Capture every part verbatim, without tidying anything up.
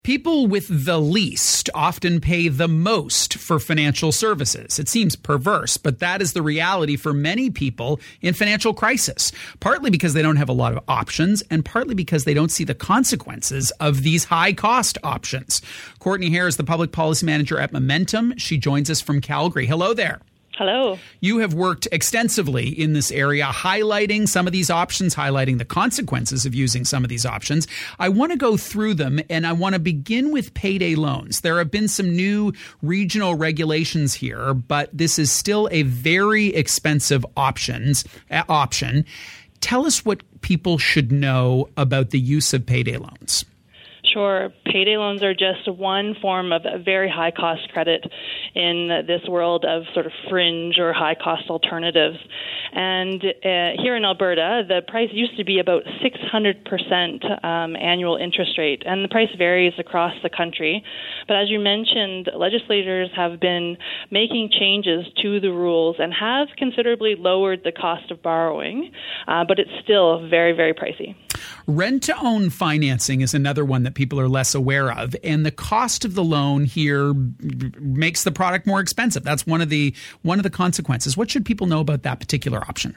People with the least often pay the most for financial services. It seems perverse, but that is the reality for many people in financial crisis, partly because they don't have a lot of options and partly because they don't see the consequences of these high cost options. Courtney Hare is the public policy manager at Momentum. She joins us from Calgary. Hello there. Hello. You have worked extensively in this area, highlighting some of these options, highlighting the consequences of using some of these options. I want to go through them, and I want to begin with payday loans. There have been some new regional regulations here, but this is still a very expensive options uh, option. Tell us what people should know about the use of payday loans. Sure. Payday loans are just one form of a very high-cost credit in this world of sort of fringe or high-cost alternatives. And uh, here in Alberta, the price used to be about six hundred percent um, annual interest rate, and the price varies across the country. But as you mentioned, legislators have been making changes to the rules and have considerably lowered the cost of borrowing, uh, but it's still very, very pricey. Rent-to-own financing is another one that people are less aware of, and the cost of the loan here makes the product more expensive. That's one of the one of the consequences. What should people know about that particular option?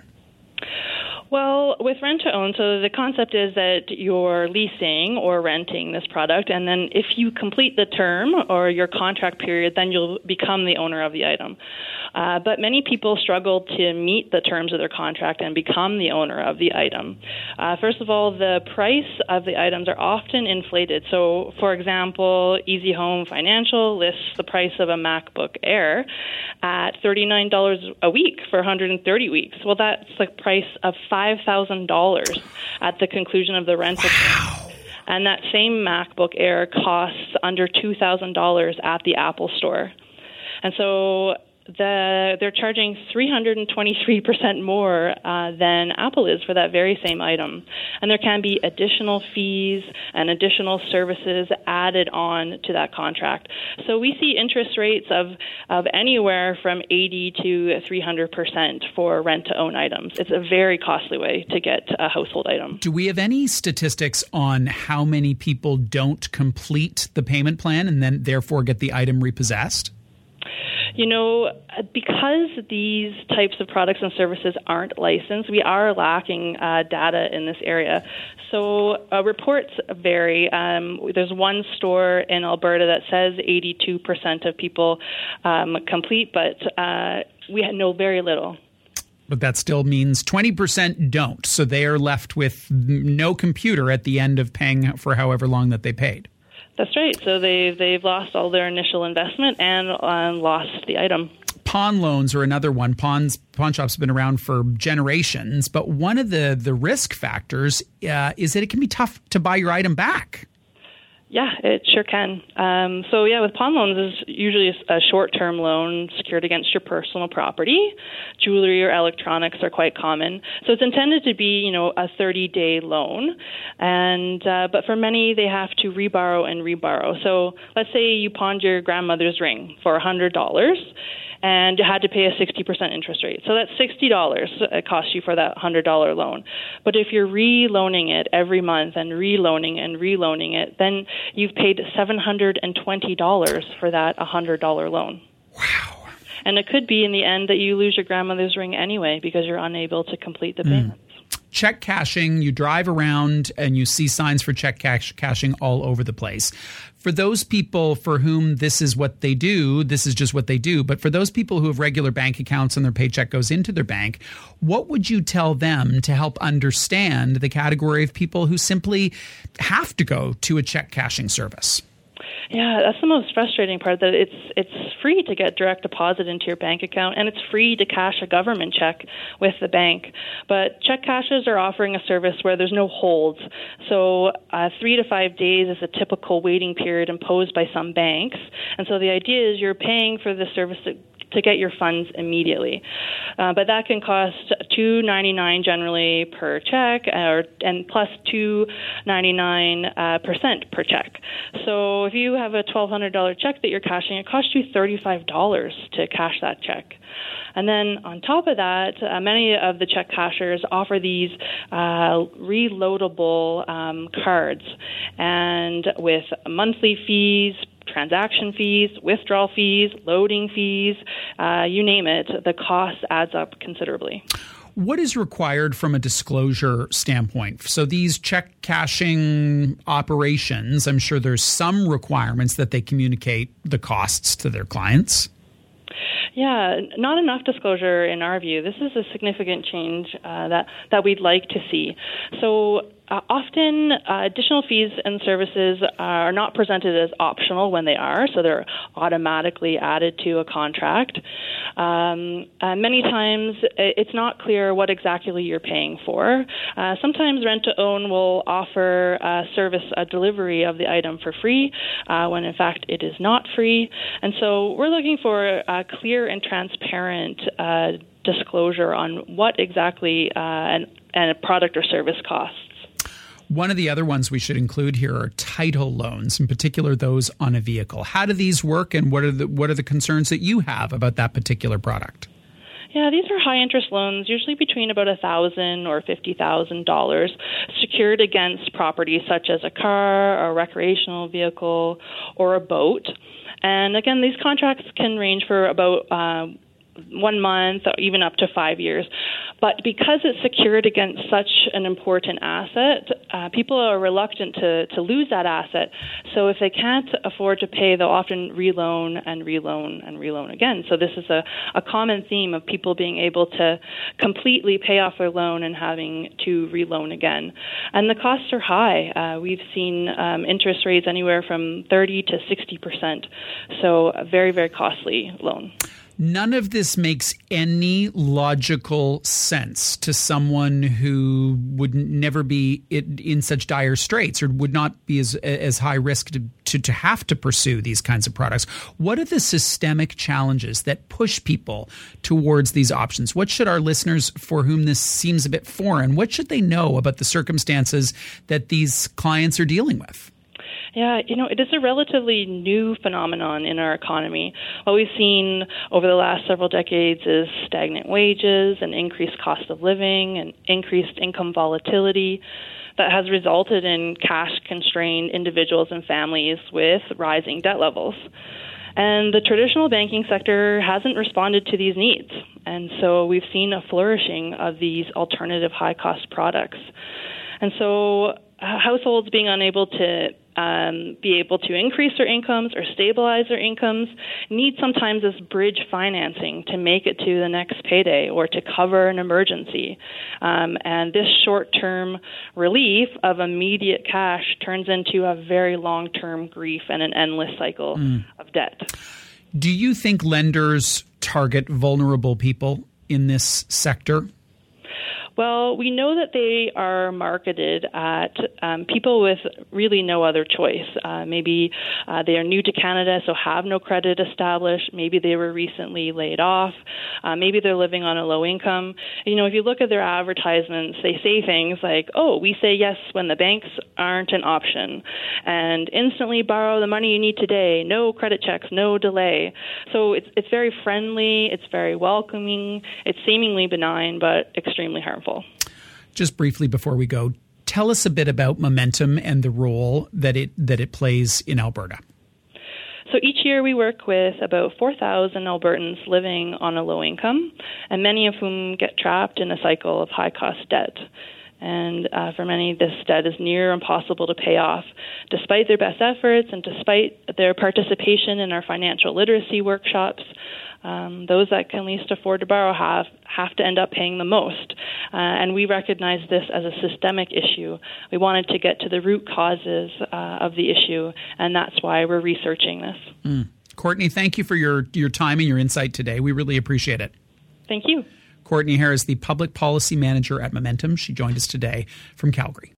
Well, with rent-to-own, so the concept is that you're leasing or renting this product, and then if you complete the term or your contract period, then you'll become the owner of the item. Uh, but many people struggle to meet the terms of their contract and become the owner of the item. Uh, first of all, the price of the items are often inflated. So, for example, Easy Home Financial lists the price of a MacBook Air at thirty-nine dollars a week for one hundred thirty weeks. Well, that's the price of five thousand dollars at the conclusion of the rental term. And that same MacBook Air costs under two thousand dollars at the Apple Store. And so the, they're charging three hundred twenty-three percent more uh, than Apple is for that very same item. And there can be additional fees and additional services added on to that contract. So we see interest rates of, of anywhere from eighty to three hundred percent for rent-to-own items. It's a very costly way to get a household item. Do we have any statistics on how many people don't complete the payment plan and then therefore get the item repossessed? You know, because these types of products and services aren't licensed, we are lacking uh, data in this area. So uh, reports vary. Um, there's one store in Alberta that says eighty-two percent of people um, complete, but uh, we know very little. But that still means twenty percent don't. So they are left with no computer at the end of paying for however long that they paid. That's right. So they've, they've lost all their initial investment and uh, lost the item. Pawn loans are another one. Pawns, pawn shops have been around for generations, but one of the, the risk factors uh, is that it can be tough to buy your item back. Yeah, it sure can. Um, so yeah, with pawn loans is usually a short-term loan secured against your personal property. Jewelry or electronics are quite common. So it's intended to be, you know, a thirty-day loan. And uh, but for many, they have to reborrow and reborrow. So let's say you pawned your grandmother's ring for one hundred dollars. And you had to pay a sixty percent interest rate. So that's sixty dollars it costs you for that one hundred dollars loan. But if you're re-loaning it every month and re-loaning and re-loaning it, then you've paid seven hundred twenty dollars for that one hundred dollars loan. Wow. And it could be in the end that you lose your grandmother's ring anyway because you're unable to complete the mm. payments. Check cashing, you drive around and you see signs for check cash, cashing all over the place. For those people for whom this is what they do, this is just what they do. But for those people who have regular bank accounts and their paycheck goes into their bank, what would you tell them to help understand the category of people who simply have to go to a check cashing service? Yeah, that's the most frustrating part, that it's it's free to get direct deposit into your bank account, and it's free to cash a government check with the bank. But check cashers are offering a service where there's no holds. So uh, three to five days is a typical waiting period imposed by some banks. And so the idea is you're paying for the service to to get your funds immediately. Uh, but that can cost two dollars and ninety-nine cents generally per check, or and plus two dollars and ninety-nine cents uh, percent per check. So if you have a twelve hundred dollars check that you're cashing, it costs you thirty-five dollars to cash that check. And then on top of that, uh, many of the check cashers offer these uh, reloadable um, cards, and with monthly fees, transaction fees, withdrawal fees, loading fees, uh, you name it, the cost adds up considerably. What is required from a disclosure standpoint? So these check cashing operations, I'm sure there's some requirements that they communicate the costs to their clients. Yeah, not enough disclosure in our view. This is a significant change uh, that, that we'd like to see. So uh, often uh, additional fees and services are not presented as optional when they are, so they're automatically added to a contract. Um, uh, many times it's not clear what exactly you're paying for. Uh, sometimes rent-to-own will offer a service, a delivery of the item for free, uh, when in fact it is not free. And so we're looking for a clear and transparent uh, disclosure on what exactly uh, an, an a product or service costs. One of the other ones we should include here are title loans, in particular those on a vehicle. How do these work, and what are the what are the concerns that you have about that particular product? Yeah, these are high-interest loans, usually between about one thousand dollars or fifty thousand dollars, secured against property such as a car, a recreational vehicle, or a boat. And again, these contracts can range for about uh, one month or even up to five years. But because it's secured against such an important asset, uh, people are reluctant to, to lose that asset. So if they can't afford to pay, they'll often reloan and reloan and reloan again. So this is a, a common theme of people being able to completely pay off their loan and having to reloan again. And the costs are high. Uh, we've seen um, interest rates anywhere from thirty to sixty percent. So a very, very costly loan. None of this makes any logical sense to someone who would never be in such dire straits or would not be as as high risk to, to, to have to pursue these kinds of products. What are the systemic challenges that push people towards these options? What should our listeners for whom this seems a bit foreign, what should they know about the circumstances that these clients are dealing with? Yeah, you know, it is a relatively new phenomenon in our economy. What we've seen over the last several decades is stagnant wages and increased cost of living and increased income volatility that has resulted in cash-constrained individuals and families with rising debt levels. And the traditional banking sector hasn't responded to these needs. And so we've seen a flourishing of these alternative high-cost products. And so uh, households being unable to Um, be able to increase their incomes or stabilize their incomes need sometimes this bridge financing to make it to the next payday or to cover an emergency. Um, and this short-term relief of immediate cash turns into a very long-term grief and an endless cycle mm. of debt. Do you think lenders target vulnerable people in this sector? Well, we know that they are marketed at um, people with really no other choice. Uh, maybe uh, they are new to Canada, so have no credit established. Maybe they were recently laid off. Uh, maybe they're living on a low income. You know, if you look at their advertisements, they say things like, oh, we say yes when the banks aren't an option, and instantly borrow the money you need today, no credit checks, no delay. So it's, it's very friendly, it's very welcoming, it's seemingly benign, but extremely harmful. Just briefly before we go, tell us a bit about Momentum and the role that it that it plays in Alberta. So each year we work with about four thousand Albertans living on a low income, and many of whom get trapped in a cycle of high-cost debt. And uh, for many, this debt is near impossible to pay off, despite their best efforts and despite their participation in our financial literacy workshops. Um, those that can least afford to borrow have have to end up paying the most. Uh, and we recognize this as a systemic issue. We wanted to get to the root causes uh, of the issue, and that's why we're researching this. Mm. Courtney, thank you for your, your time and your insight today. We really appreciate it. Thank you. Courtney Hare is the Public Policy Manager at Momentum. She joined us today from Calgary.